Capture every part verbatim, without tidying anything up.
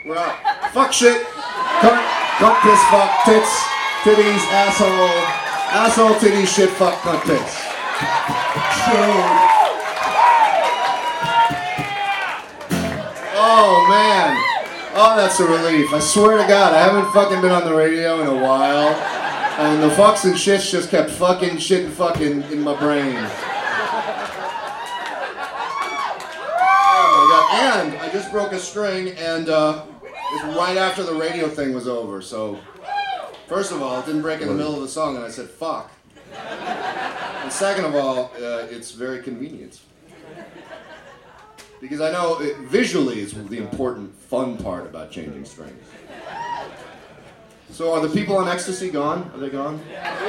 We're out. Fuck shit. Cunt, cunt, piss, fuck, tits, titties, asshole, asshole, titties, shit, fuck, cunt, piss. Oh man. Oh, that's a relief. I swear to God, I haven't fucking been on the radio in a while. And the fucks and shits just kept fucking shit and fucking in my brain. Oh my God. And I just broke a string and uh, it's right after the radio thing was over. So, first of all, it didn't break in the middle of the song and I said fuck. And second of all, uh, it's very convenient. Because I know it, visually is the important, fun part about changing strings. So are the people on Ecstasy gone? Are they gone?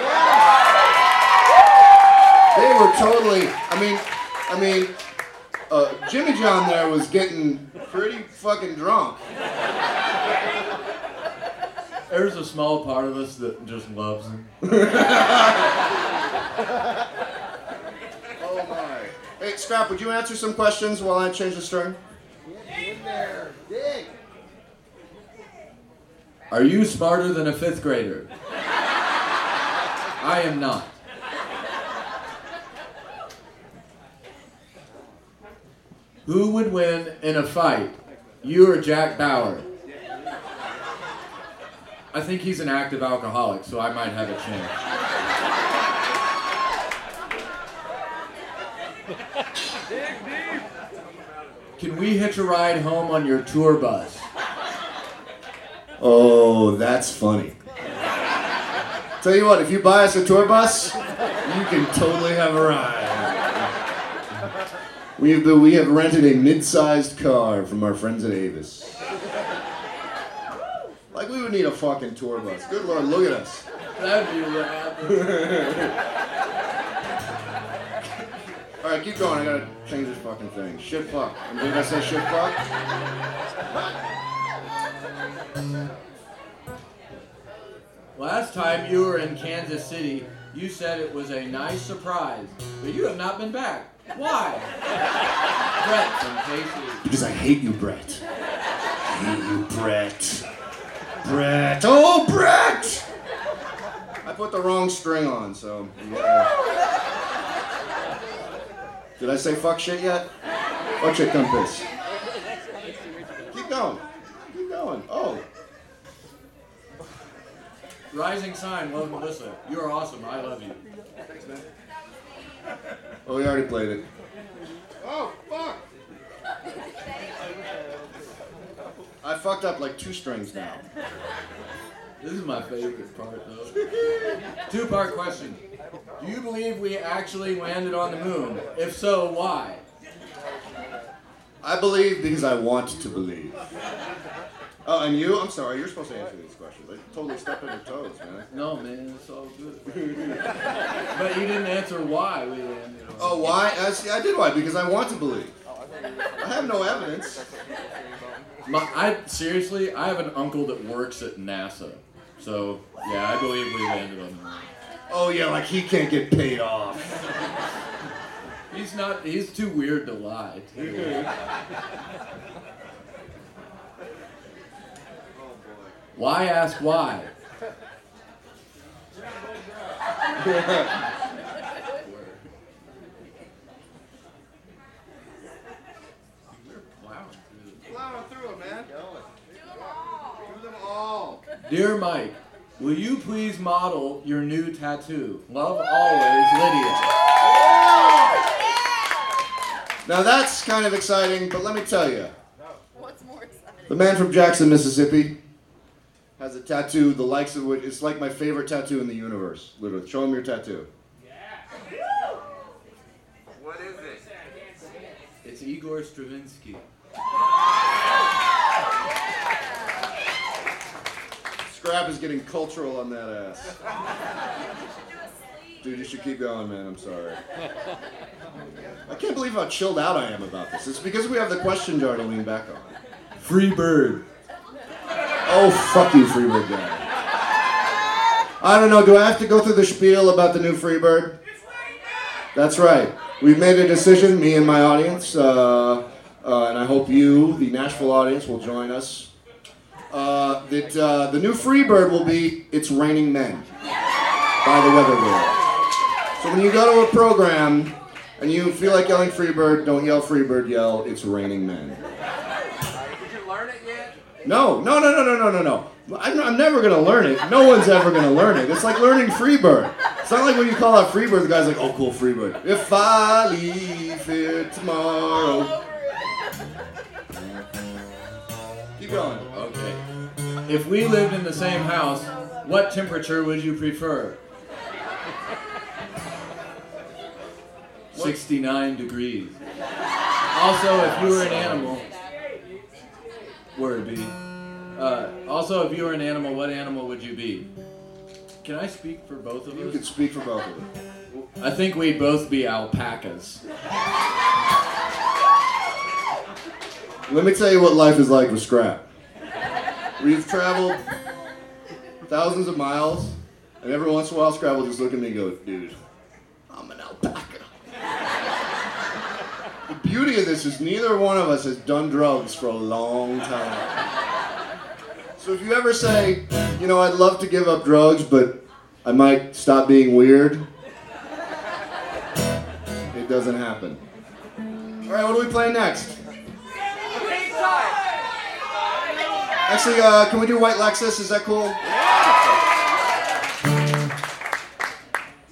They were totally, I mean, I mean, uh, Jimmy John there was getting pretty fucking drunk. There's a small part of us that just loves him. Oh my. Hey, Scrap, would you answer some questions while I change the string? Get in there. Dig. Are you smarter than a fifth grader? I am not. Who would win in a fight? You or Jack Bauer? I think he's an active alcoholic, so I might have a chance. Can we hitch a ride home on your tour bus? Oh, that's funny. Tell you what, if you buy us a tour bus, you can totally have a ride. We have, we have rented a mid-sized car from our friends at Avis. Like we would need a fucking tour bus. Good Lord, look at us. That'd be rad. All right, keep going. I gotta change this fucking thing. Shit fuck. And did I say shit fuck? Last time you were in Kansas City, you said it was a nice surprise, but you have not been back. Why? Brett from K C. Because I hate you, Brett. I hate you, Brett. Brett. Oh, Brett! I put the wrong string on, so yeah. Did I say fuck shit yet? Fuck shit, come piss. Keep going. Keep going. Oh. Rising sign, love Melissa. You are awesome. I love you. Thanks, man. Oh, we already played it. Oh, fuck! I fucked up like two strings now. This is my favorite part, though. Two-part question. Do you believe we actually landed on the moon? If so, why? I believe because I want to believe. Oh, and you? I'm sorry, you're supposed to answer these questions. I totally stepped on your toes, man. No, man, it's all good. But you didn't answer why we landed on the moon. Oh, why? I, see, I did why, because I want to believe. I have no evidence. My, I seriously, I have an uncle that works at NASA. So, yeah, I believe we landed on the moon. Oh, yeah, like he can't get paid off. He's not, he's too weird to lie, too. Why ask why? Plowing through it, man. Do them all. Do them all. Dear Mike, will you please model your new tattoo? Love always, Lydia. Now that's kind of exciting, but let me tell you. What's more exciting? The man from Jackson, Mississippi has a tattoo, the likes of which, it's like my favorite tattoo in the universe. Literally. Show him your tattoo. What is it? It's Igor Stravinsky. Scrap is getting cultural on that ass. Dude, you should keep going, man. I'm sorry. I can't believe how chilled out I am about this. It's because we have the question jar to lean back on. Free bird. Oh, fuck you, Freebird guy. I don't know, do I have to go through the spiel about the new Freebird? That's right. We've made a decision, me and my audience, uh, uh, and I hope you, the Nashville audience, will join us uh, that uh, the new Freebird will be It's Raining Men by the Weather Girl. So when you go to a program and you feel like yelling Freebird, don't yell Freebird, yell It's Raining Men. Did you learn it yet? No, no, no, no, no, no, no, no. I'm, I'm never going to learn it. No one's ever going to learn it. It's like learning Freebird. It's not like when you call out Freebird, the guy's like, oh, cool, Freebird. If I leave here tomorrow. Keep going. Okay. If we lived in the same house, what temperature would you prefer? sixty-nine degrees. Also, if you were an animal, word B. Uh, also, if you were an animal, what animal would you be? Can I speak for both of You us? can speak for both of them. I think we'd both be alpacas. Let me tell you what life is like with Scrap. We've traveled thousands of miles, and every once in a while Scrap will just look at me and go, dude, I'm an alpaca. The beauty of this is neither one of us has done drugs for a long time. So if you ever say, you know, I'd love to give up drugs, but I might stop being weird, it doesn't happen. All right, what are we playing next? Actually, uh, can we do White Lexus? Is that cool?